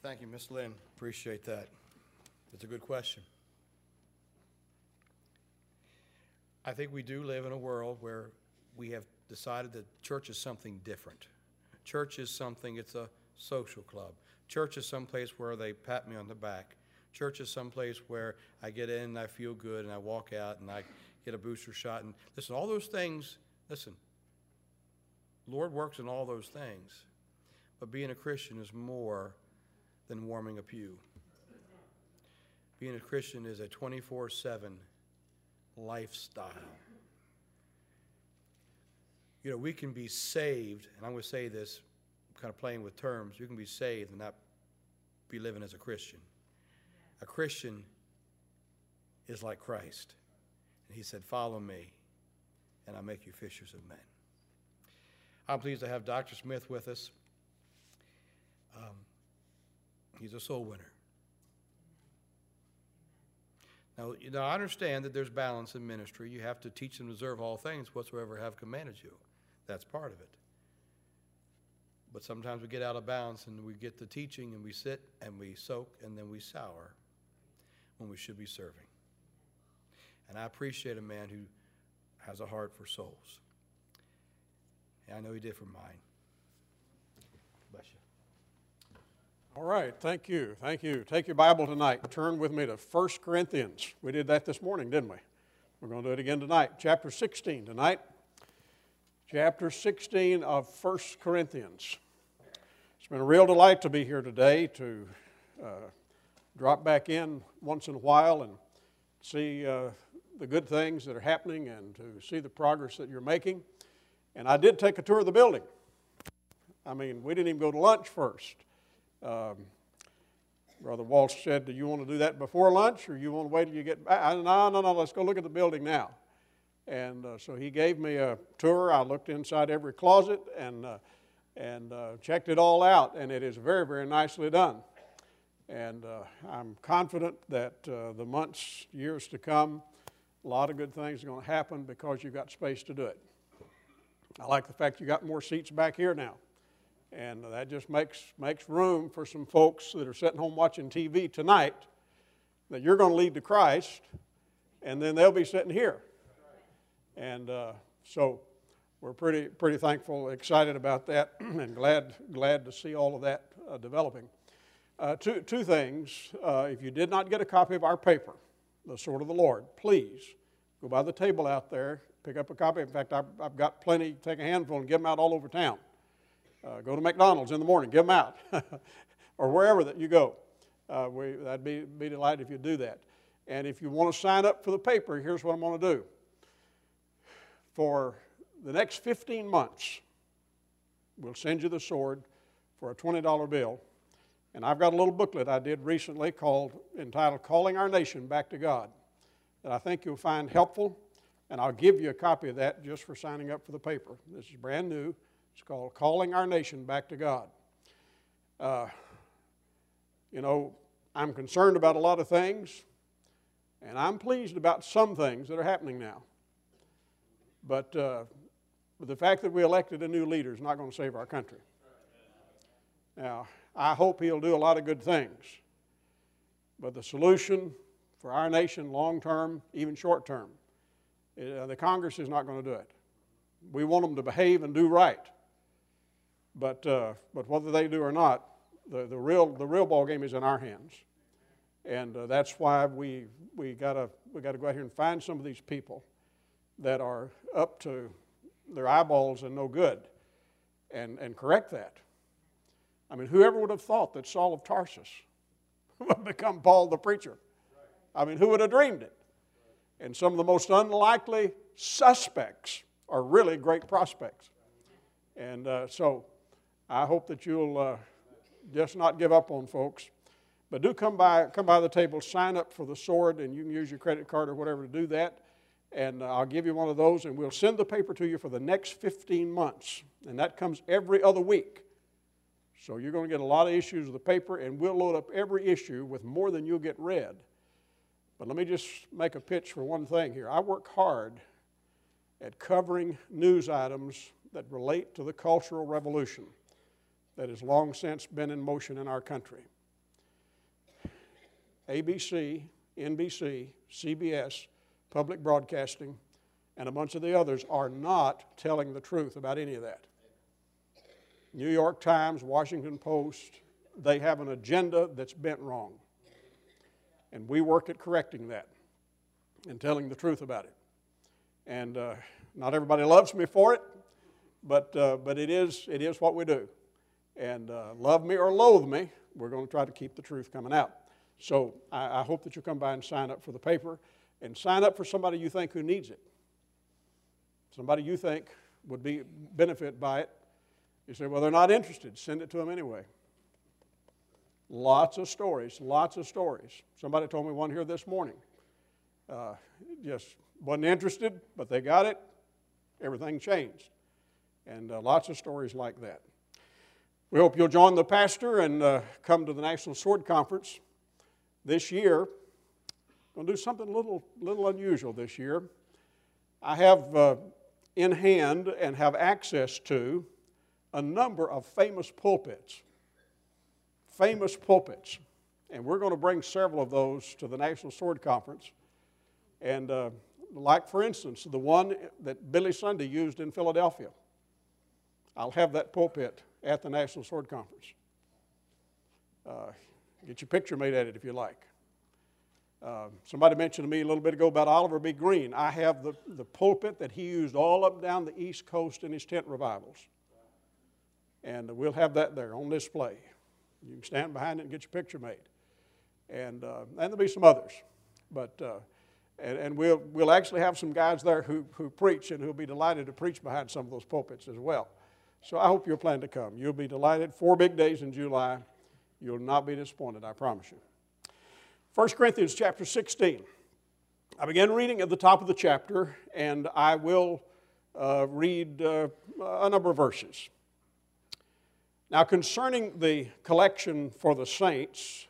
Thank you, Ms. Lynn. Appreciate that. It's a good question. I think we do live in a world where we have decided that church is something different. Church is something, it's a social club. Church is someplace where they pat me on the back. Church is someplace where I get in and I feel good and I walk out and I get a booster shot. And listen, all those things, Lord works in all those things. But being a Christian is more than warming a pew. Being a Christian is a 24/7 lifestyle. You know, we can be saved, and I'm going to say this, kind of playing with terms, you can be saved and not be living as a Christian. A Christian is like Christ. And he said, follow me, and I'll make you fishers of men. I'm pleased to have Dr. Smith with us. He's a soul winner. Now, I understand that there's balance in ministry. You have to teach and observe all things whatsoever have commanded you. That's part of it. But sometimes we get out of balance and we get the teaching and we sit and we soak and then we sour when we should be serving. And I appreciate a man who has a heart for souls. And I know he did for mine. Bless you. All right, thank you. Thank you. Take your Bible tonight. Turn with me to 1 Corinthians. We did that this morning, didn't we? We're going to do it again tonight. Chapter 16 tonight. Chapter 16 of 1 Corinthians. It's been a real delight to be here today to drop back in once in a while and see the good things that are happening and to see the progress that you're making. And I did take a tour of the building. I mean, we didn't even go to lunch first. Brother Walsh said, do you want to do that before lunch or you want to wait till you get back? No, let's go look at the building now. And so he gave me a tour. I looked inside every closet and checked it all out, and it is very, very nicely done. And I'm confident that the months, years to come, a lot of good things are going to happen because you've got space to do it. I like the fact you got more seats back here now. And that just makes room for some folks that are sitting home watching TV tonight that you're going to lead to Christ, and then they'll be sitting here. And so we're pretty thankful, excited about that, and glad to see all of that developing. Two things. If you did not get a copy of our paper, The Sword of the Lord, please go by the table out there, pick up a copy. In fact, I've got plenty. Take a handful and give them out all over town. Go to McDonald's in the morning, give them out, or wherever that you go. I'd be delighted if you do that. And if you want to sign up for the paper, here's what I'm going to do. For the next 15 months, we'll send you the sword for a $20 bill. And I've got a little booklet I did recently entitled Calling Our Nation Back to God that I think you'll find helpful, and I'll give you a copy of that just for signing up for the paper. This is brand new. It's called Calling Our Nation Back to God. I'm concerned about a lot of things, and I'm pleased about some things that are happening now. But the fact that we elected a new leader is not going to save our country. Now, I hope he'll do a lot of good things. But the solution for our nation, long term, even short term, the Congress is not going to do it. We want them to behave and do right. But whether they do or not, the real ball game is in our hands, and that's why we got to go out here and find some of these people that are up to their eyeballs and no good, and correct that. I mean, whoever would have thought that Saul of Tarsus would become Paul the preacher? I mean, who would have dreamed it? And some of the most unlikely suspects are really great prospects, and so. I hope that you'll just not give up on folks. But do come by the table, sign up for the sword, and you can use your credit card or whatever to do that. And I'll give you one of those, and we'll send the paper to you for the next 15 months. And that comes every other week. So you're going to get a lot of issues with the paper, and we'll load up every issue with more than you'll get read. But let me just make a pitch for one thing here. I work hard at covering news items that relate to the Cultural Revolution that has long since been in motion in our country. ABC, NBC, CBS, Public Broadcasting, and a bunch of the others are not telling the truth about any of that. New York Times, Washington Post, they have an agenda that's bent wrong. And we work at correcting that and telling the truth about it. And not everybody loves me for it, but it is what we do. And love me or loathe me, we're going to try to keep the truth coming out. So I hope that you'll come by and sign up for the paper, and sign up for somebody you think who needs it. Somebody you think would benefit by it. You say, well, they're not interested. Send it to them anyway. Lots of stories, lots of stories. Somebody told me one here this morning. Just wasn't interested, but they got it. Everything changed. And lots of stories like that. We hope you'll join the pastor and come to the National Sword Conference this year. I'm going to do something a little unusual this year. I have in hand and have access to a number of famous pulpits. And we're going to bring several of those to the National Sword Conference. And like, for instance, the one that Billy Sunday used in Philadelphia. I'll have that pulpit at the National Sword Conference. Get your picture made at it if you like. Somebody mentioned to me a little bit ago about Oliver B. Green. I have the pulpit that he used all up and down the East Coast in his tent revivals. And we'll have that there on display. You can stand behind it and get your picture made. And there'll be some others. But and we'll actually have some guys there who preach, and who'll be delighted to preach behind some of those pulpits as well. So I hope you'll plan to come. You'll be delighted. 4 big days in July. You'll not be disappointed, I promise you. 1 Corinthians chapter 16. I began reading at the top of the chapter, and I will read a number of verses. Now, concerning the collection for the saints,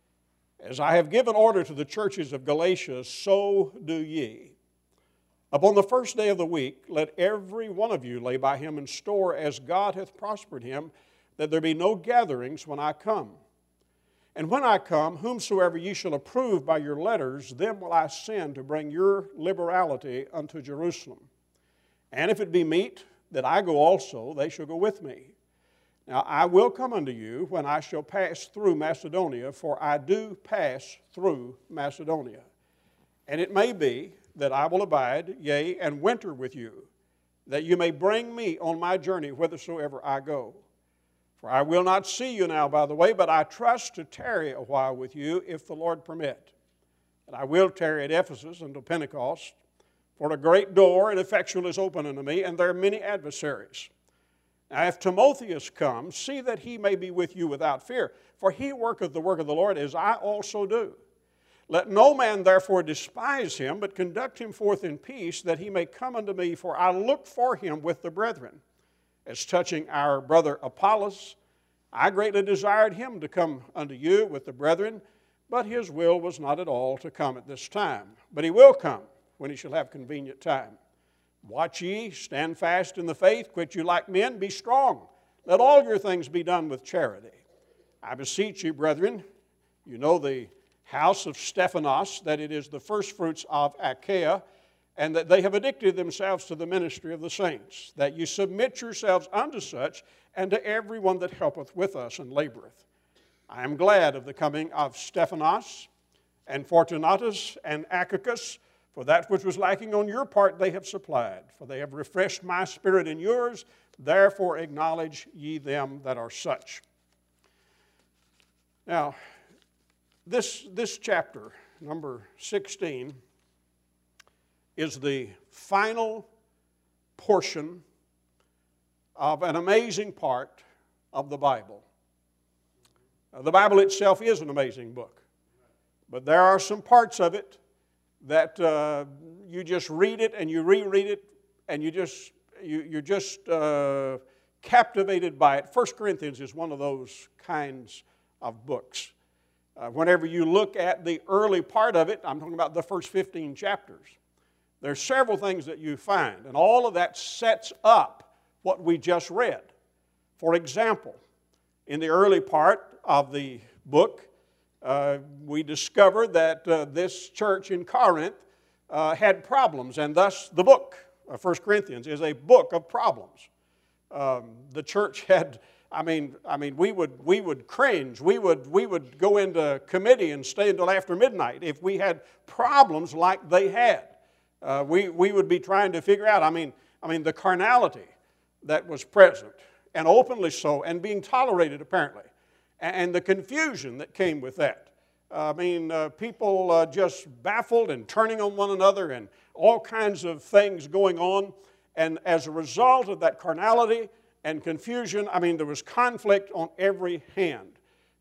as I have given order to the churches of Galatia, so do ye. Upon the first day of the week, let every one of you lay by him in store as God hath prospered him, that there be no gatherings when I come. And when I come, whomsoever ye shall approve by your letters, them will I send to bring your liberality unto Jerusalem. And if it be meet that I go also, they shall go with me. Now I will come unto you when I shall pass through Macedonia, for I do pass through Macedonia. And it may be that I will abide, yea, and winter with you, that you may bring me on my journey whithersoever I go. For I will not see you now by the way, but I trust to tarry a while with you, if the Lord permit. And I will tarry at Ephesus until Pentecost, for a great door and effectual is open unto me, and there are many adversaries. Now if Timotheus comes, see that he may be with you without fear, for he worketh the work of the Lord, as I also do. Let no man therefore despise him, but conduct him forth in peace, that he may come unto me, for I look for him with the brethren. As touching our brother Apollos, I greatly desired him to come unto you with the brethren, but his will was not at all to come at this time. But he will come when he shall have convenient time. Watch ye, stand fast in the faith, quit you like men, be strong. Let all your things be done with charity. I beseech you, brethren, you know the house of Stephanas, that it is the firstfruits of Achaia, and that they have addicted themselves to the ministry of the saints, that you submit yourselves unto such, and to every one that helpeth with us and laboreth. I am glad of the coming of Stephanas, and Fortunatus, and Achaicus, for that which was lacking on your part they have supplied, for they have refreshed my spirit in yours, therefore acknowledge ye them that are such. Now, this chapter, number 16, is the final portion of an amazing part of the Bible. The Bible itself is an amazing book, but there are some parts of it that you just read it and you reread it, and you're just captivated by it. 1 Corinthians is one of those kinds of books. Whenever you look at the early part of it, I'm talking about the first 15 chapters, there's several things that you find, and all of that sets up what we just read. For example, in the early part of the book, we discovered that this church in Corinth had problems, and thus the book of 1 Corinthians is a book of problems. The church had, we would cringe. We would go into committee and stay until after midnight if we had problems like they had. We would be trying to figure out, the carnality that was present, and openly so, and being tolerated apparently, and the confusion that came with that. People just baffled and turning on one another and all kinds of things going on. And as a result of that carnality and confusion, there was conflict on every hand.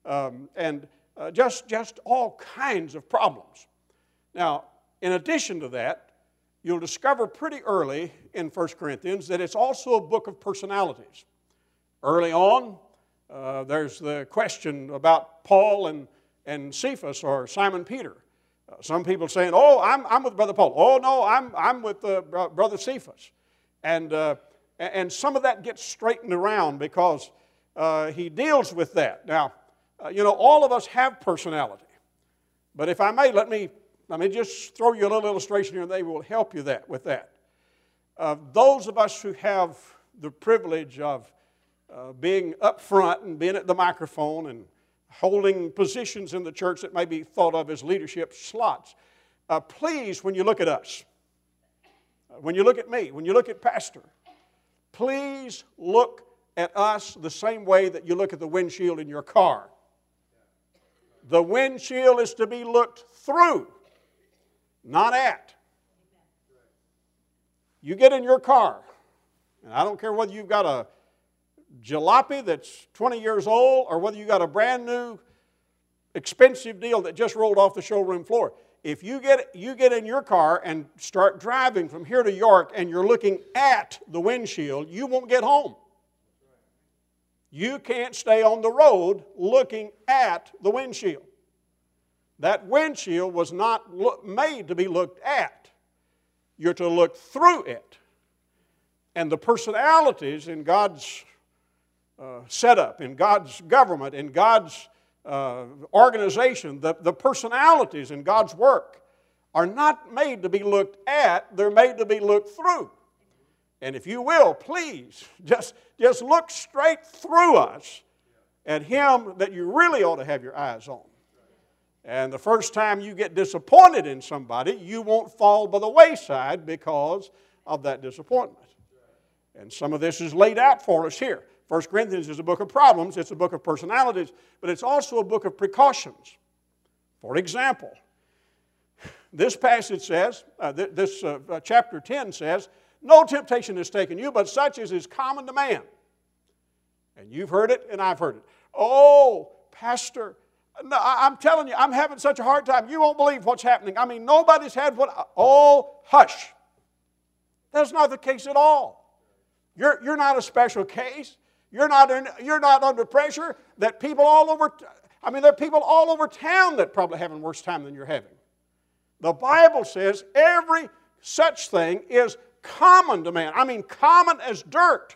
Just all kinds of problems. Now, in addition to that, you'll discover pretty early in 1 Corinthians that it's also a book of personalities. Early on, there's the question about Paul and Cephas or Simon Peter. Some people saying, "Oh, I'm with Brother Paul." "Oh no, I'm with Brother Cephas." And some of that gets straightened around because he deals with that. Now, all of us have personality, but if I may, let me just throw you a little illustration here, and they will help you with that. Those of us who have the privilege of being up front and being at the microphone and holding positions in the church that may be thought of as leadership slots, please, when you look at us, when you look at me, when you look at Pastor, please look at us the same way that you look at the windshield in your car. The windshield is to be looked through, not at. You get in your car, and I don't care whether you've got a jalopy that's 20 years old or whether you got a brand new expensive deal that just rolled off the showroom floor. If you get in your car and start driving from here to York and you're looking at the windshield, you won't get home. You can't stay on the road looking at the windshield. That windshield was not made to be looked at. You're to look through it. And the personalities in God's setup, in God's government, in God's organization, the personalities in God's work are not made to be looked at, they're made to be looked through. And if you will, please, just look straight through us at Him that you really ought to have your eyes on. And the first time you get disappointed in somebody, you won't fall by the wayside because of that disappointment. And some of this is laid out for us here. 1 Corinthians is a book of problems, it's a book of personalities, but it's also a book of precautions. For example, this passage says, chapter 10 says, "No temptation has taken you, but such as is common to man." And you've heard it, and I've heard it. "Oh, Pastor, no, I'm telling you, I'm having such a hard time. You won't believe what's happening. Nobody's had what..." Oh, hush. That's not the case at all. You're not a special case. You're not under pressure. That people all over, there are people all over town that probably having worse time than you're having. The Bible says every such thing is common to man. Common as dirt.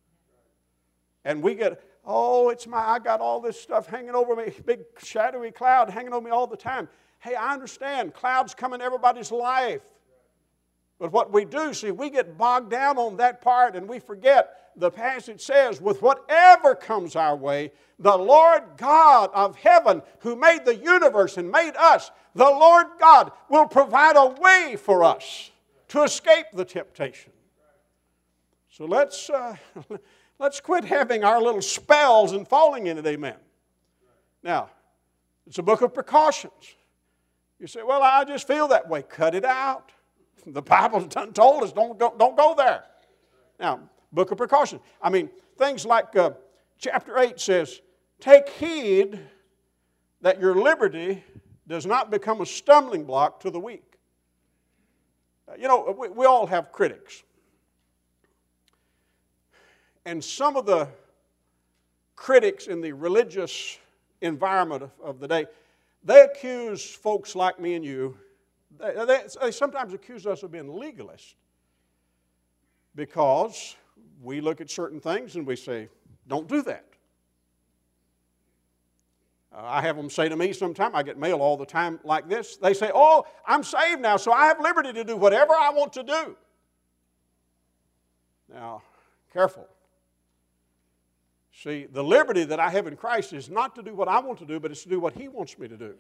And we get, "Oh, I got all this stuff hanging over me, big shadowy cloud hanging over me all the time." Hey, I understand, clouds come in everybody's life. But what we do, see, we get bogged down on that part and we forget the passage says, "With whatever comes our way, the Lord God of heaven, who made the universe and made us, the Lord God will provide a way for us to escape the temptation." So let's quit having our little spells and falling in it, amen. Now, it's a book of precautions. You say, "Well, I just feel that way." Cut it out. The Bible's done told us don't go there. Now, book of precautions. Things like chapter 8 says, "Take heed that your liberty does not become a stumbling block to the weak." We all have critics. And some of the critics in the religious environment of the day, they accuse folks like me and you, they sometimes accuse us of being legalists because we look at certain things and we say, "Don't do that." I have them say to me sometime, I get mail all the time like this. They say, oh, I'm saved now, so I have liberty to do whatever I want to do. Now, careful. See, the liberty that I have in Christ is not to do what I want to do, but it's to do what He wants me to do.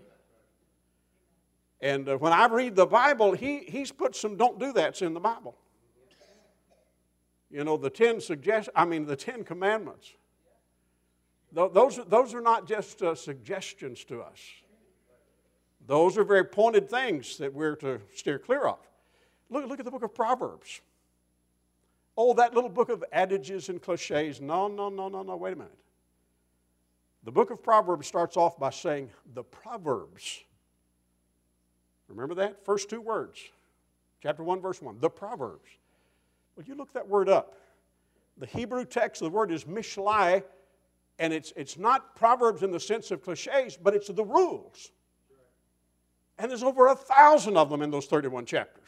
And when I read the Bible, He's put some don't do that's in the Bible. You know, the 10 Commandments. Those are not just suggestions to us. Those are very pointed things that we're to steer clear of. Look at the book of Proverbs. Oh, that little book of adages and cliches. No, wait a minute. The book of Proverbs starts off by saying, the Proverbs. Remember that? First two words. Chapter 1, verse 1. The Proverbs. Well, you look that word up. The Hebrew text, the word is mishlai, and it's not Proverbs in the sense of cliches, but it's the rules. And there's over 1,000 of them in those 31 chapters.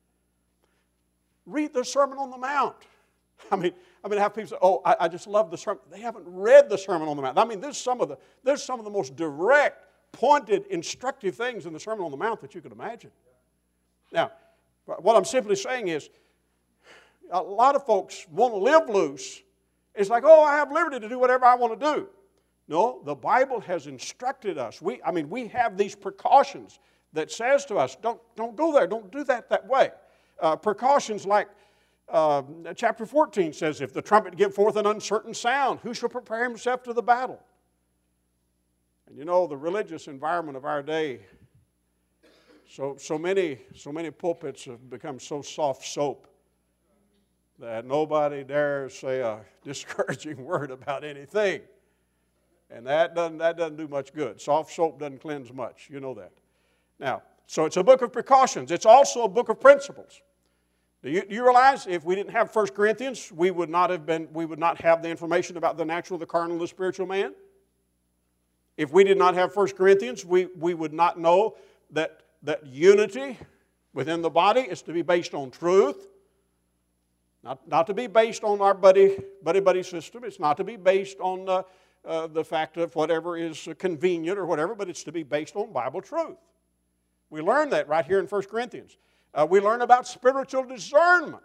Read the Sermon on the Mount. I mean, have people say, oh, I just love the sermon. They haven't read the Sermon on the Mount. I mean, there's some of the most direct, pointed, instructive things in the Sermon on the Mount that you could imagine. Now, what I'm simply saying is, a lot of folks want to live loose. It's like, oh, I have liberty to do whatever I want to do. No, the Bible has instructed us. We have these precautions that says to us, don't go there, don't do that way. Precautions like chapter 14 says, if the trumpet give forth an uncertain sound, who shall prepare himself to the battle? And you know, the religious environment of our day, so many pulpits have become so soft soap that nobody dares say a discouraging word about anything. And that doesn't do much good. Soft soap doesn't cleanse much. You know that. Now, so it's a book of precautions. It's also a book of principles. Do you realize if we didn't have 1 Corinthians, we would not have the information about the natural, the carnal, and the spiritual man? If we did not have 1 Corinthians, we would not know that unity within the body is to be based on truth. Not to be based on our buddy system. It's not to be based on the fact of whatever is convenient or whatever, but it's to be based on Bible truth. We learn that right here in 1 Corinthians. We learn about spiritual discernment.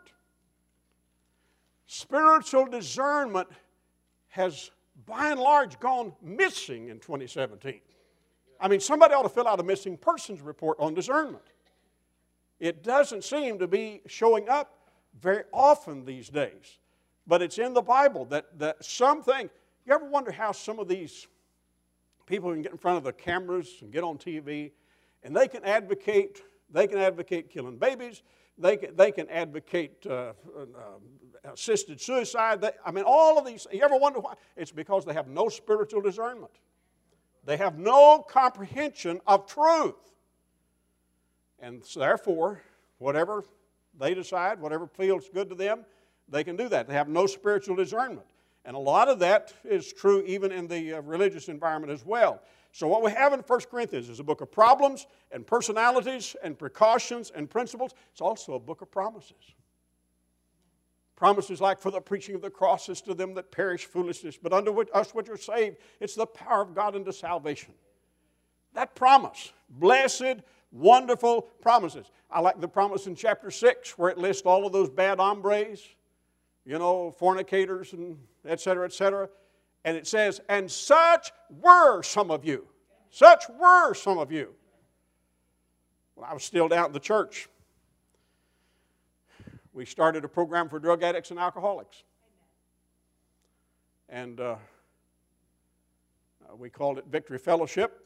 Spiritual discernment has, by and large, gone missing in 2017. I mean, somebody ought to fill out a missing persons report on discernment. It doesn't seem to be showing up very often these days. But it's in the Bible that something, you ever wonder how some of these people can get in front of the cameras and get on TV, and they can advocate killing babies, they can advocate assisted suicide. All of these, you ever wonder why? It's because they have no spiritual discernment. They have no comprehension of truth. And so therefore, whatever they decide, whatever feels good to them, they can do that. They have no spiritual discernment. And a lot of that is true even in the religious environment as well. So what we have in 1 Corinthians is a book of problems and personalities and precautions and principles. It's also a book of promises. Promises like, for the preaching of the cross is to them that perish foolishness, but unto us which are saved, it's the power of God unto salvation. That promise, blessed, wonderful promises. I like the promise in chapter 6 where it lists all of those bad hombres, fornicators and et cetera, et cetera. And it says, and such were some of you. Such were some of you. When I was still down at the church, we started a program for drug addicts and alcoholics. And we called it Victory Fellowship.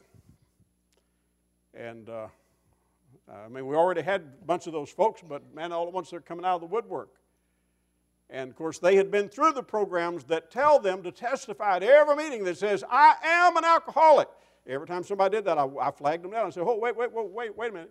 And we already had a bunch of those folks, but man, all at once they're coming out of the woodwork. And of course, they had been through the programs that tell them to testify at every meeting that says, I am an alcoholic. Every time somebody did that, I flagged them down and said, oh, wait a minute.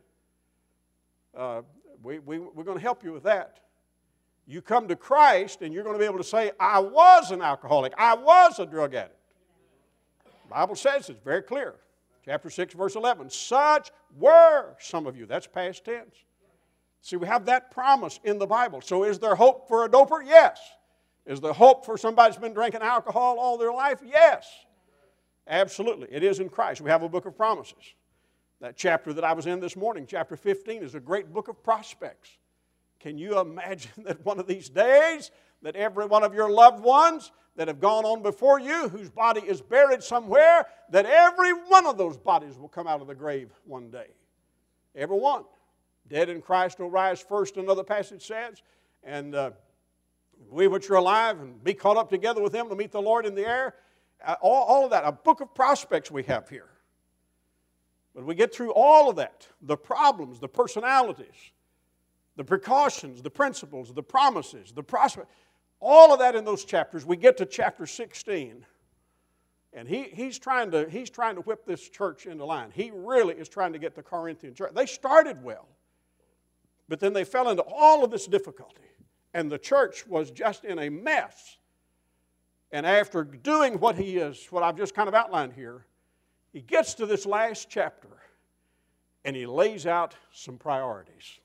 We're going to help you with that. You come to Christ and you're going to be able to say, I was an alcoholic. I was a drug addict. The Bible says it's very clear. Chapter 6, verse 11. Such were some of you. That's past tense. See, we have that promise in the Bible. So is there hope for a doper? Yes. Is there hope for somebody that's been drinking alcohol all their life? Yes. Absolutely. It is in Christ. We have a book of promises. That chapter that I was in this morning, chapter 15, is a great book of prospects. Can you imagine that one of these days that every one of your loved ones that have gone on before you, whose body is buried somewhere, that every one of those bodies will come out of the grave one day? Every one. Dead in Christ will rise first, another passage says. And we which are alive and be caught up together with them to meet the Lord in the air. All of that, a book of prospects we have here. But we get through all of that, the problems, the personalities, the precautions, the principles, the promises, the prospects, all of that in those chapters. We get to chapter 16, and he's trying to whip this church into line. He really is trying to get the Corinthian church. They started well, but then they fell into all of this difficulty, and the church was just in a mess. And after doing what I've just kind of outlined here, he gets to this last chapter, and he lays out some priorities.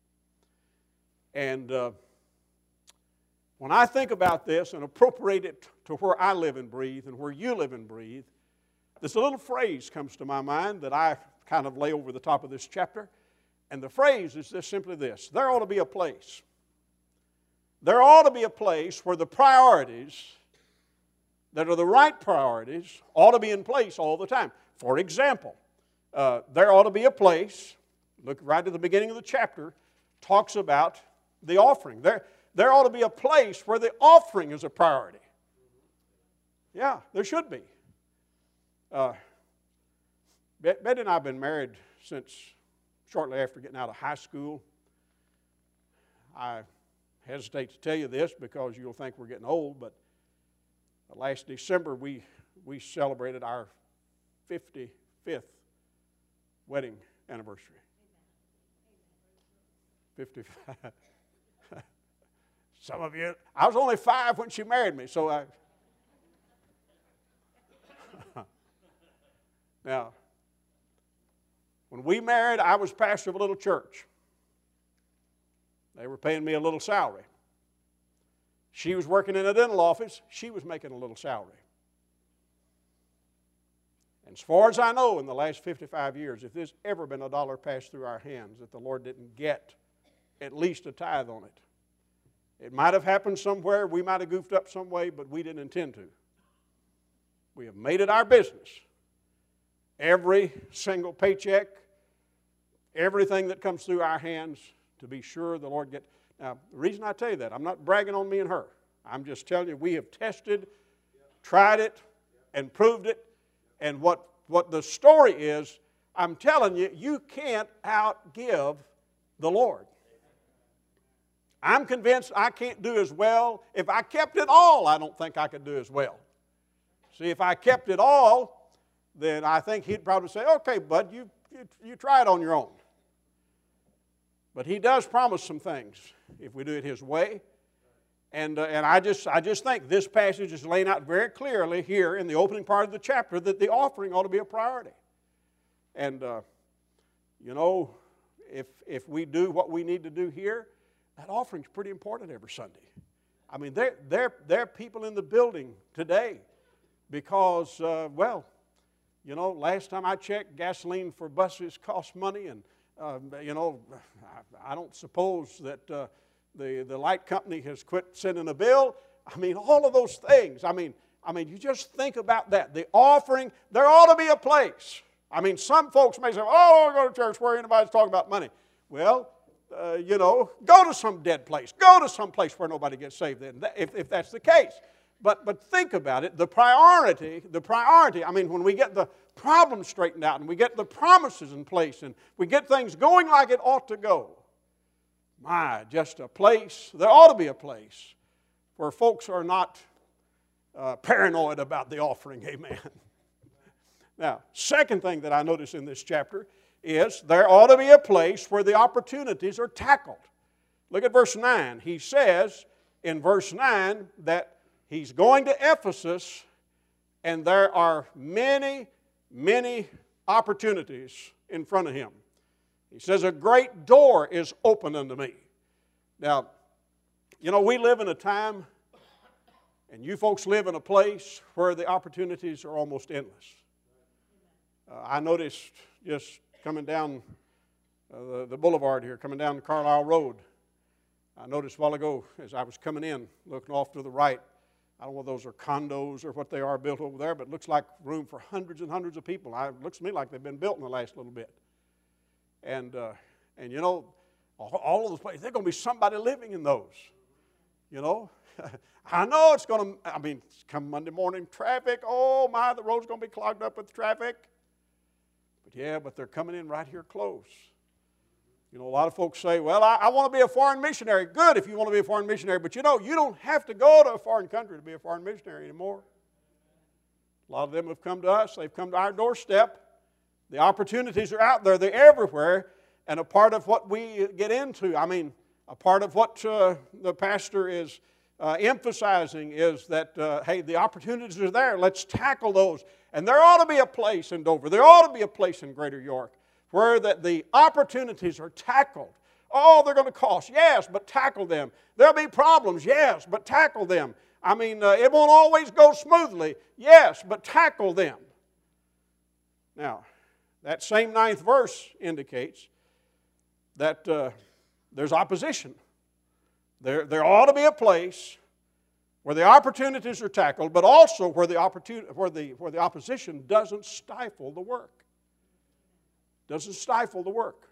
And when I think about this and appropriate it to where I live and breathe and where you live and breathe, this little phrase comes to my mind that I kind of lay over the top of this chapter. And the phrase is simply this: there ought to be a place. There ought to be a place where the priorities that are the right priorities ought to be in place all the time. For example, there ought to be a place, look right at the beginning of the chapter, talks about the offering. There ought to be a place where the offering is a priority. Yeah, there should be. Betty and I have been married since shortly after getting out of high school. I hesitate to tell you this because you'll think we're getting old, but last December we celebrated our 55th wedding anniversary. 55. Some of you, I was only 5 when she married me, so Now, when we married, I was pastor of a little church. They were paying me a little salary. She was working in a dental office. She was making a little salary. And as far as I know, in the last 55 years, if there's ever been a dollar passed through our hands that the Lord didn't get at least a tithe on it, it might have happened somewhere. We might have goofed up some way, but we didn't intend to. We have made it our business. Every single paycheck, everything that comes through our hands, to be sure the Lord gets. Now, the reason I tell you that, I'm not bragging on me and her. I'm just telling you we have tested, tried it, and proved it. And what the story is, I'm telling you, you can't outgive the Lord. I'm convinced I can't do as well. If I kept it all, I don't think I could do as well. See, if I kept it all, then I think he'd probably say, okay, bud, you try it on your own. But he does promise some things if we do it his way. And I just think this passage is laying out very clearly here in the opening part of the chapter that the offering ought to be a priority. And, if we do what we need to do here, that offering's pretty important every Sunday. I mean, there are people in the building today because, last time I checked, gasoline for buses costs money, and I don't suppose that the light company has quit sending a bill. I mean, all of those things. I mean, you just think about that. The offering, there ought to be a place. I mean, some folks may say, oh, I don't go to church where anybody's talking about money. Well, go to some dead place. Go to some place where nobody gets saved then, if that's the case. But think about it. The priority, I mean, when we get the problems straightened out and we get the promises in place and we get things going like it ought to go, just a place, there ought to be a place where folks are not paranoid about the offering, amen. Now, second thing that I notice in this chapter is there ought to be a place where the opportunities are tackled. Look at verse 9. He says in verse 9 that he's going to Ephesus and there are many, many opportunities in front of him. He says, a great door is open unto me. Now, we live in a time, And you folks live in a place where the opportunities are almost endless. I noticed just coming down the boulevard here, coming down Carlisle Road, I noticed a while ago as I was coming in, looking off to the right, I don't know whether those are condos or what they are built over there, but it looks like room for hundreds and hundreds of people. It looks to me like they've been built in the last little bit. And you know, all of those places, there's going to be somebody living in those, you know. I know it's going to, come Monday morning, traffic, oh my, the road's going to be clogged up with traffic. But they're coming in right here close. You know, a lot of folks say, well, I want to be a foreign missionary. Good if you want to be a foreign missionary, but you know, you don't have to go to a foreign country to be a foreign missionary anymore. A lot of them have come to us. They've come to our doorstep. The opportunities are out there. They're everywhere. And a part of what we get into, a part of what the pastor is emphasizing is that, hey, the opportunities are there. Let's tackle those. And there ought to be a place in Dover. There ought to be a place in Greater York where the opportunities are tackled. Oh, they're going to cost. Yes, but tackle them. There'll be problems. Yes, but tackle them. It won't always go smoothly. Yes, but tackle them. Now, that same 9th verse indicates that there's opposition. There ought to be a place where the opportunities are tackled, but also where the opposition doesn't stifle the work. Doesn't stifle the work.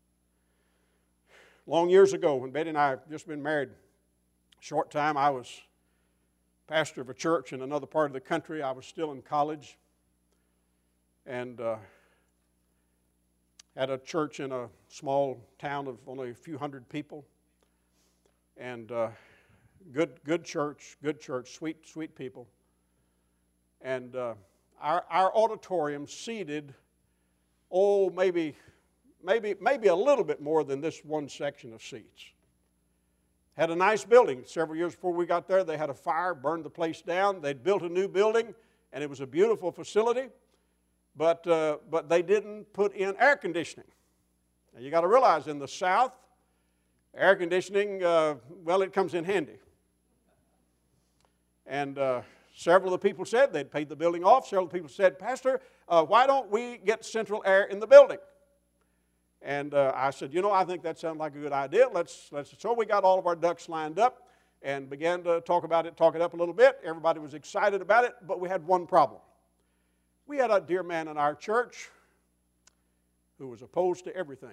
Long years ago, when Betty and I had just been married a short time, I was pastor of a church in another part of the country. I was still in college and had a church in a small town of only a few hundred people. And good church, sweet people. And our auditorium seated, maybe a little bit more than this one section of seats. Had a nice building. Several years before we got there, they had a fire, burned the place down. They'd built a new building, and it was a beautiful facility. But they didn't put in air conditioning. Now you got to realize, in the South, air conditioning, it comes in handy. And several of the people said they'd paid the building off. Several of the people said, Pastor, why don't we get central air in the building? And I said, I think that sounds like a good idea. So we got all of our ducks lined up and began to talk it up a little bit. Everybody was excited about it, but we had one problem. We had a dear man in our church who was opposed to everything.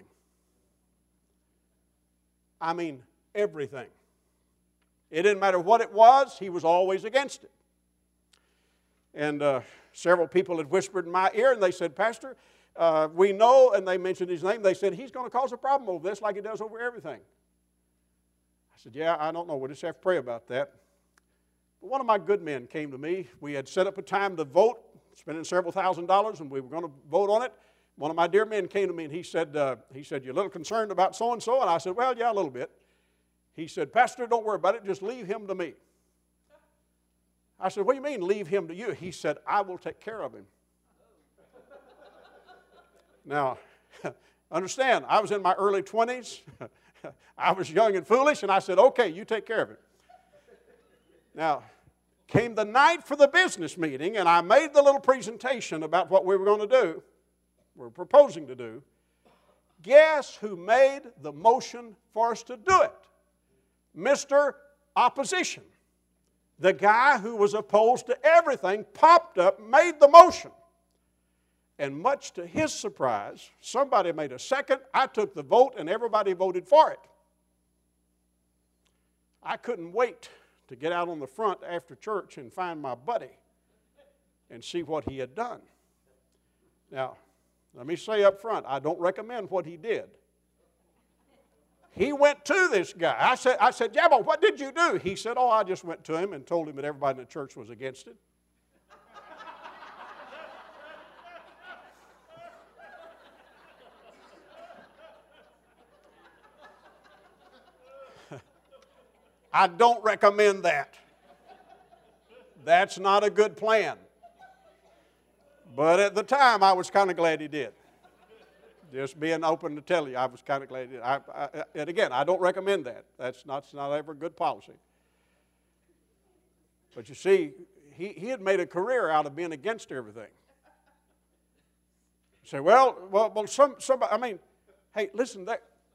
Everything. It didn't matter what it was, he was always against it. And several people had whispered in my ear, and they said, Pastor, we know, and they mentioned his name, they said, he's going to cause a problem over this like he does over everything. I said, yeah, I don't know, we'll just have to pray about that. But one of my good men came to me. We had set up a time to vote, spending several $1,000s, and we were going to vote on it. One of my dear men came to me, and he said, you're a little concerned about so-and-so? And I said, well, yeah, a little bit. He said, Pastor, don't worry about it. Just leave him to me. I said, what do you mean, leave him to you? He said, I will take care of him. Now, understand, I was in my early 20s. I was young and foolish, and I said, okay, you take care of it. Now, came the night for the business meeting, and I made the little presentation about what we were going to do. We're proposing to do. Guess who made the motion for us to do it? Mr. Opposition. The guy who was opposed to everything popped up, made the motion. And much to his surprise, somebody made a second, I took the vote, and everybody voted for it. I couldn't wait to get out on the front after church and find my buddy and see what he had done. Now, let me say up front, I don't recommend what he did. He went to this guy. I said, yeah, but what did you do? He said, I just went to him and told him that everybody in the church was against it. I don't recommend that. That's not a good plan. But at the time, I was kind of glad he did. Just being open to tell you, I was kind of glad he did. And again, I don't recommend that. That's not ever good policy. But you see, he had made a career out of being against everything. You say, well, somebody, I mean, hey, listen,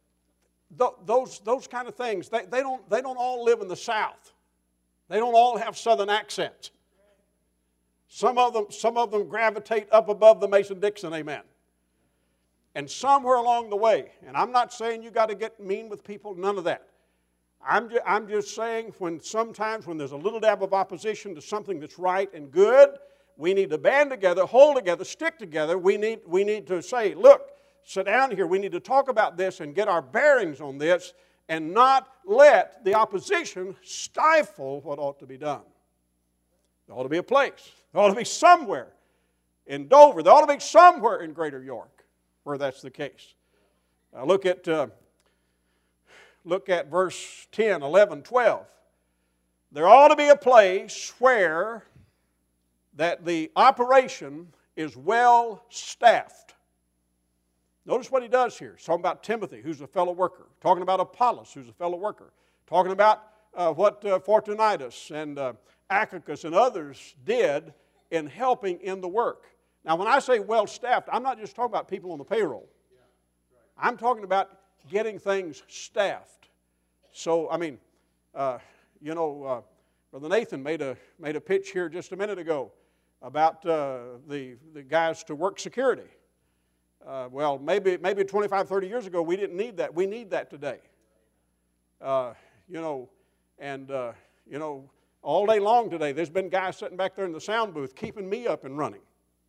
those kind of things, they don't all live in the South. They don't all have Southern accents. Some of them gravitate up above the Mason-Dixon, amen. And somewhere along the way, and I'm not saying you got to get mean with people, none of that. I'm just saying sometimes when there's a little dab of opposition to something that's right and good, we need to band together, hold together, stick together. We need to say, look, sit down here. We need to talk about this and get our bearings on this and not let the opposition stifle what ought to be done. There ought to be a place. There ought to be somewhere in Dover. There ought to be somewhere in Greater York where that's the case. Look at verse 10, 11, 12. There ought to be a place where that the operation is well staffed. Notice what he does here. He's talking about Timothy, who's a fellow worker. Talking about Apollos, who's a fellow worker. Talking about what Fortunatus and Achaicus and others did in helping in the work. Now, when I say well staffed, I'm not just talking about people on the payroll. I'm talking about getting things staffed. So, I mean, Brother Nathan made a pitch here just a minute ago about the guys to work security. Well, maybe 25, 30 years ago we didn't need that. We need that today. All day long today there's been guys sitting back there in the sound booth keeping me up and running.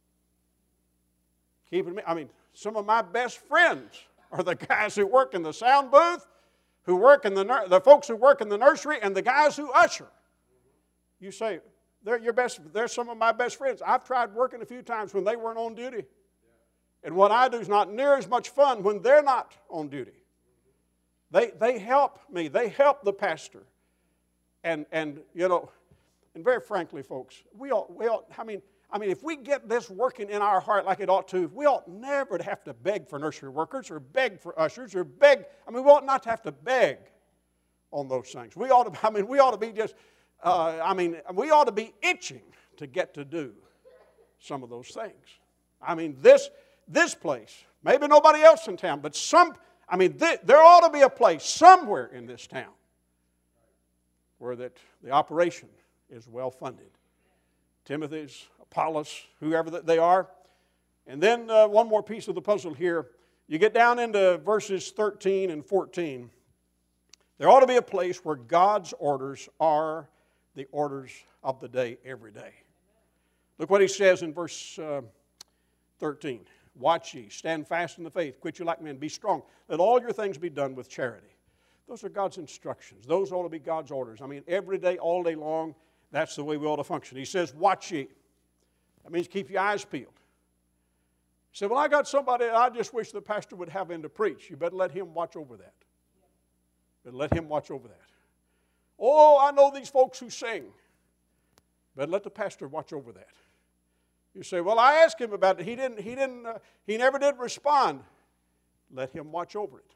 Some of my best friends are the guys who work in the sound booth, who work in the folks who work in the nursery, and the guys who usher. You say, they're some of my best friends. I've tried working a few times when they weren't on duty. And what I do is not near as much fun when they're not on duty. They help me. They help the pastor. And very frankly, folks, we ought, if we get this working in our heart like it ought to, we ought never to have to beg for nursery workers or beg for ushers or beg. We ought not to have to beg on those things. We ought to be just, we ought to be itching to get to do some of those things. This place, maybe nobody else in town, but there ought to be a place somewhere in this town where that the operation is well funded. Timothy's, Apollos, whoever that they are. And then one more piece of the puzzle here. You get down into verses 13 and 14. There ought to be a place where God's orders are the orders of the day every day. Look what he says in verse 13. Watch ye, stand fast in the faith, quit you like men, be strong. Let all your things be done with charity. Those are God's instructions. Those ought to be God's orders. Every day, all day long, that's the way we ought to function. He says, watch ye. That means keep your eyes peeled. He said, well, I got somebody I just wish the pastor would have in to preach. You better let him watch over that. Let him watch over that. Oh, I know these folks who sing. But let the pastor watch over that. You say, well, I asked him about it. He never did respond. Let him watch over it.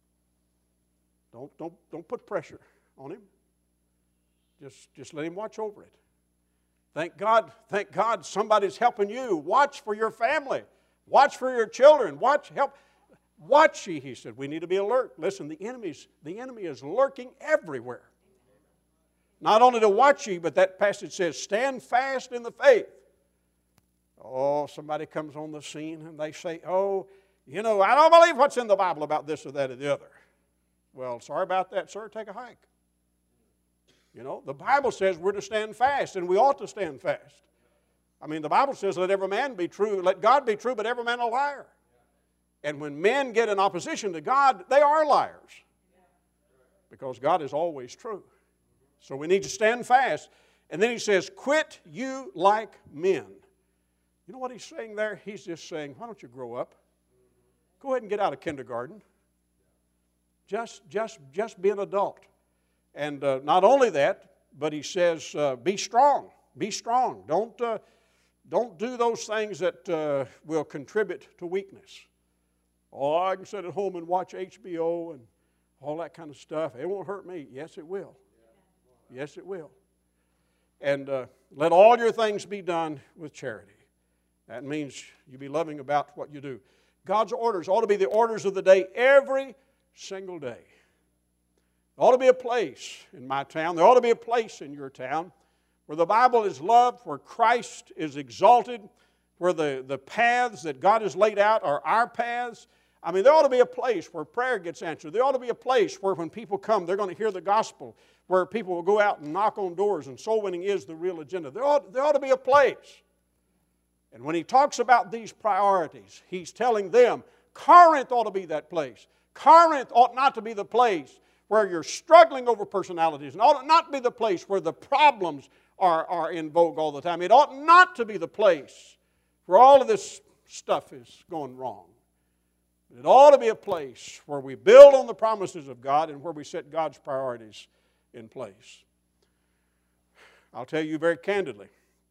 Don't put pressure on him. Just let him watch over it. Thank God somebody's helping you. Watch for your family. Watch for your children. Watch ye, he said. We need to be alert. Listen, the enemy is lurking everywhere. Not only to watch ye, but that passage says, stand fast in the faith. Oh, somebody comes on the scene and they say, I don't believe what's in the Bible about this or that or the other. Well, sorry about that, sir. Take a hike. The Bible says we're to stand fast, and we ought to stand fast. The Bible says let every man be true, let God be true, but every man a liar. And when men get in opposition to God, they are liars. Because God is always true. So we need to stand fast. And then he says, quit you like men. You know what he's saying there? He's just saying, why don't you grow up? Go ahead and get out of kindergarten. Just be an adult. And not only that, but he says, be strong. Be strong. Don't do those things that will contribute to weakness. Oh, I can sit at home and watch HBO and all that kind of stuff. It won't hurt me. Yes, it will. Yes, it will. And let all your things be done with charity. That means you be loving about what you do. God's orders ought to be the orders of the day every single day. There ought to be a place in my town, there ought to be a place in your town where the Bible is loved, where Christ is exalted, where the paths that God has laid out are our paths. I mean, there ought to be a place where prayer gets answered. There ought to be a place where when people come, they're going to hear the gospel, where people will go out and knock on doors, and soul winning is the real agenda. There ought to be a place. And when he talks about these priorities, he's telling them, Corinth ought to be that place. Corinth ought not to be the place where you're struggling over personalities, and ought not be the place where the problems are in vogue all the time. It ought not to be the place where all of this stuff is going wrong. It ought to be a place where we build on the promises of God and where we set God's priorities in place. I'll tell you very candidly,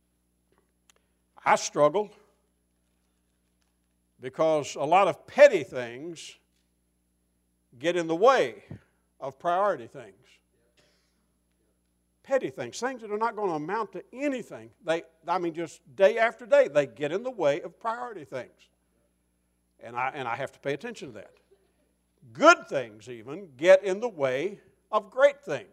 I struggle because a lot of petty things get in the way of priority things. Petty things, things that are not going to amount to anything. Just day after day, they get in the way of priority things. And I have to pay attention to that. Good things even get in the way of great things.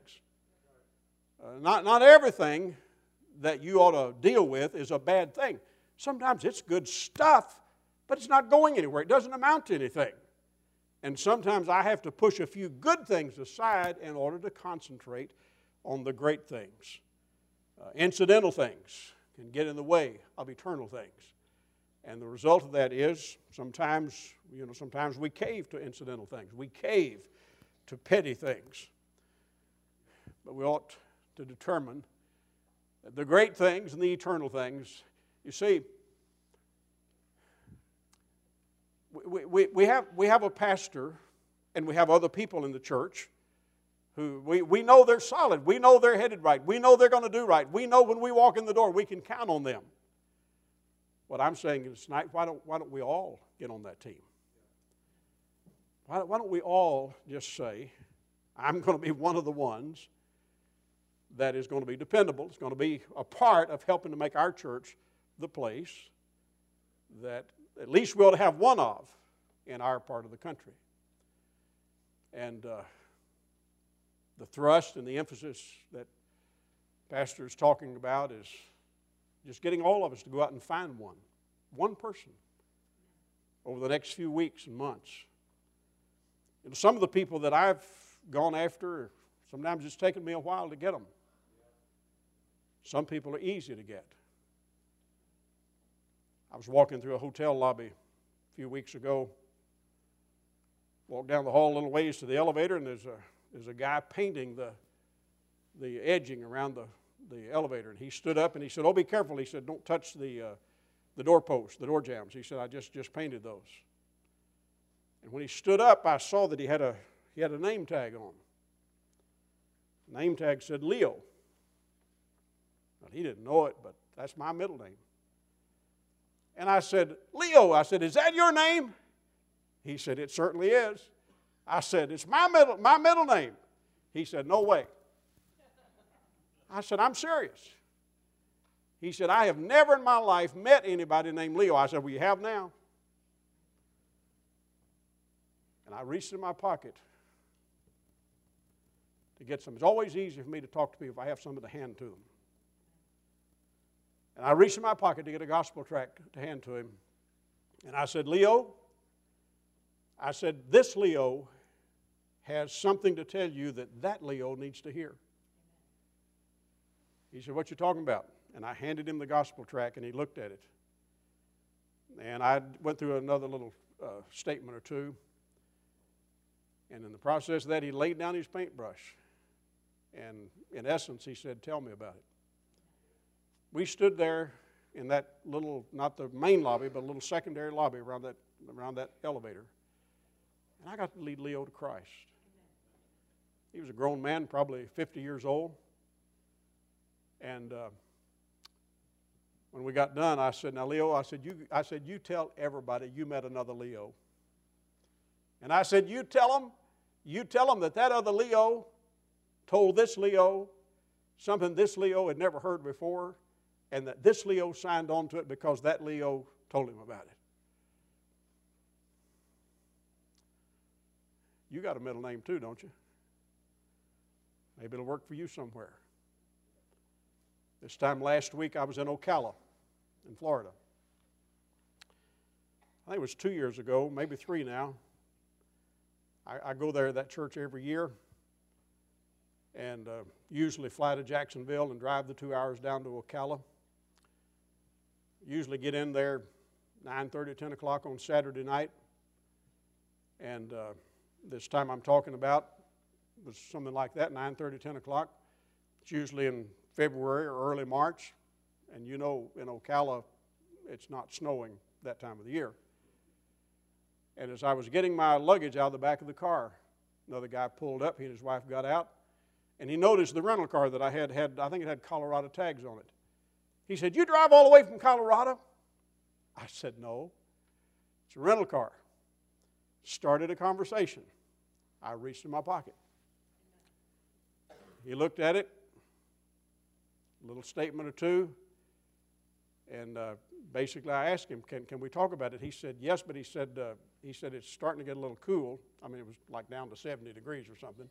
Not everything that you ought to deal with is a bad thing. Sometimes it's good stuff, but it's not going anywhere. It doesn't amount to anything. And sometimes I have to push a few good things aside in order to concentrate on the great things. Incidental things can get in the way of eternal things. And the result of that is sometimes we cave to incidental things. We cave to petty things. But we ought to determine that the great things and the eternal things, you see, we have a pastor and we have other people in the church who we know they're solid. We know they're headed right. We know they're going to do right. We know when we walk in the door we can count on them. What I'm saying is tonight, why don't we all get on that team? Why don't we all just say, I'm going to be one of the ones that is going to be dependable. It's going to be a part of helping to make our church the place that at least we ought to have one of in our part of the country. And the thrust and the emphasis that Pastor is talking about is just getting all of us to go out and find one person over the next few weeks and months. Some of the people that I've gone after, sometimes it's taken me a while to get them. Some people are easy to get. I was walking through a hotel lobby a few weeks ago, walked down the hall a little ways to the elevator, and there's a guy painting the edging around the elevator. And he stood up and he said, "Oh, be careful." He said, "Don't touch the doorposts, the door jambs." He said, "I just painted those." And when he stood up, I saw that he had a name tag on. The name tag said Leo. Well, he didn't know it, but that's my middle name. And I said, "Leo," I said, "is that your name?" He said, "It certainly is." I said, "It's my middle name." He said, "No way." I said, "I'm serious." He said, "I have never in my life met anybody named Leo." I said, "Well, you have now." And I reached in my pocket to get some. It's always easy for me to talk to people if I have something to hand to them. And I reached in my pocket to get a gospel tract to hand to him. And I said, "Leo," I said, "this Leo has something to tell you that Leo needs to hear." He said, "What you talking about?" And I handed him the gospel tract, and he looked at it. And I went through another little statement or two. And in the process of that, he laid down his paintbrush. And in essence, he said, "Tell me about it." We stood there in that little, not the main lobby, but a little secondary lobby around that elevator. And I got to lead Leo to Christ. He was a grown man, probably 50 years old. And when we got done, I said, "Now, Leo," I said, you tell everybody you met another Leo. And I said, you tell them that other Leo told this Leo something this Leo had never heard before, and that this Leo signed on to it because that Leo told him about it. You got a middle name too, don't you? Maybe it'll work for you somewhere. This time last week I was in Ocala in Florida. I think it was 2 years ago, maybe 3 now. I go there to that church every year, and usually fly to Jacksonville and drive the 2 hours down to Ocala. Usually get in there 9:30, 10 o'clock on Saturday night. And this time I'm talking about was something like that, 9:30, 10 o'clock. It's usually in February or early March. And you know, in Ocala, it's not snowing that time of the year. And as I was getting my luggage out of the back of the car, another guy pulled up. He and his wife got out. And he noticed the rental car that I had, I think it had Colorado tags on it. He said, "You drive all the way from Colorado?" I said, "No, it's a rental car." Started a conversation. I reached in my pocket. He looked at it, a little statement or two, and basically I asked him, can we talk about it? He said, yes, but he said it's starting to get a little cool. I mean, it was like down to 70 degrees or something.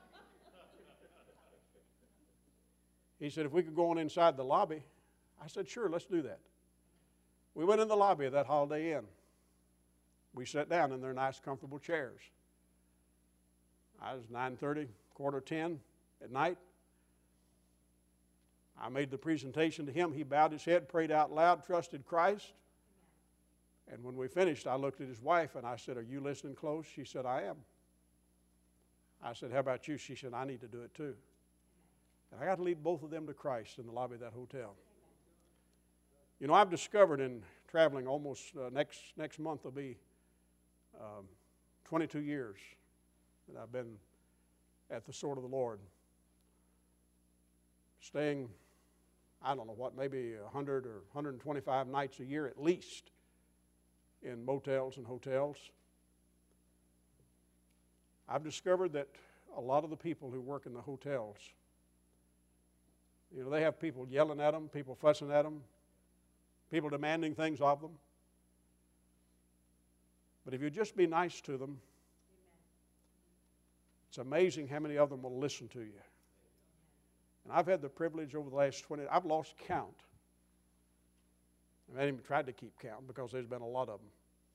He said, if we could go on inside the lobby. I said, sure, let's do that. We went in the lobby of that Holiday Inn. We sat down in their nice, comfortable chairs. I was 9:30, 9:45 at night. I made the presentation to him. He bowed his head, prayed out loud, trusted Christ. And when we finished, I looked at his wife and I said, "Are you listening close?" She said, "I am." I said, "How about you?" She said, "I need to do it too." And I got to lead both of them to Christ in the lobby of that hotel. You know, I've discovered in traveling almost next month will be 22 years that I've been at the Sword of the Lord. Staying, I don't know what, maybe 100 or 125 nights a year at least in motels and hotels. I've discovered that a lot of the people who work in the hotels, you know, they have people yelling at them, people fussing at them, people demanding things of them. But if you just be nice to them, it's amazing how many of them will listen to you. And I've had the privilege over the last 20, I've lost count. I haven't even tried to keep count because there's been a lot of them.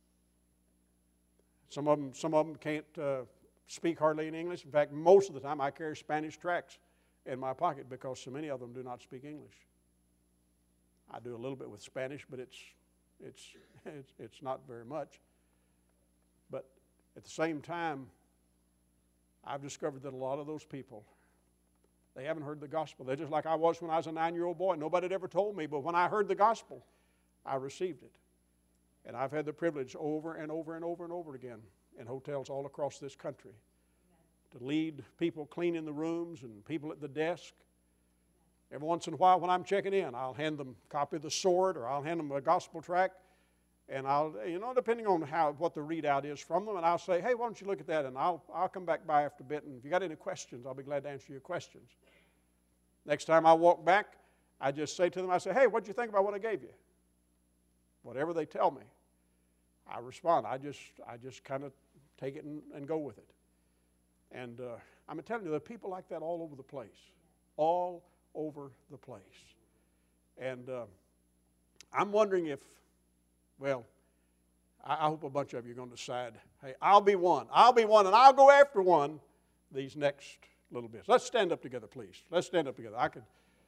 Some of them can't speak hardly any English. In fact, most of the time I carry Spanish tracts in my pocket because so many of them do not speak English. I do a little bit with Spanish, but it's not very much. But at the same time, I've discovered that a lot of those people, they haven't heard the gospel. They're just like I was when I was a 9-year-old boy. Nobody had ever told me, but when I heard the gospel, I received it. And I've had the privilege over and over and over and over again in hotels all across this country to lead people cleaning the rooms and people at the desk. Every once in a while when I'm checking in, I'll hand them a copy of the Sword or I'll hand them a gospel tract. And I'll, depending on what the readout is from them, and I'll say, "Hey, why don't you look at that?" And I'll come back by after a bit, and if you got any questions, I'll be glad to answer your questions. Next time I walk back, I just say to them, I say, "Hey, what'd you think about what I gave you?" Whatever they tell me, I respond. I just kind of take it and go with it. And I'm telling you, there are people like that all over the place. All over the place. And I'm wondering if, well, I hope a bunch of you are going to decide, hey, I'll be one, and I'll go after one these next little bits. Let's stand up together, please. Let's stand up together. I could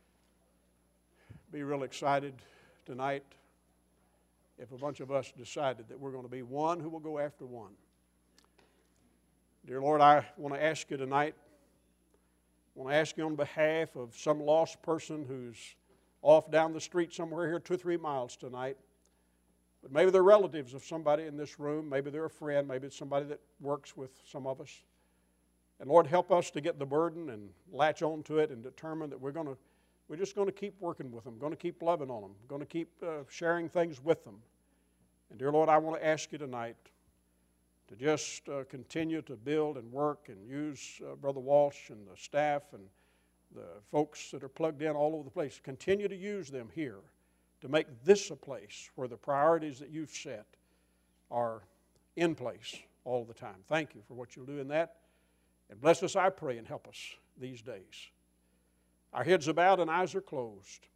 be real excited tonight if a bunch of us decided that we're going to be one who will go after one. Dear Lord, I want to ask you tonight, I want to ask you on behalf of some lost person who's off down the street somewhere here 2 or 3 miles tonight, but maybe they're relatives of somebody in this room, maybe they're a friend, maybe it's somebody that works with some of us. And Lord, help us to get the burden and latch on to it and determine that we're just going to keep working with them, going to keep loving on them, going to keep sharing things with them. And dear Lord, I want to ask you tonight to just continue to build and work and use Brother Walsh and the staff and the folks that are plugged in all over the place, continue to use them here to make this a place where the priorities that you've set are in place all the time. Thank you for what you'll do in that. And bless us, I pray, and help us these days. Our heads are bowed and eyes are closed.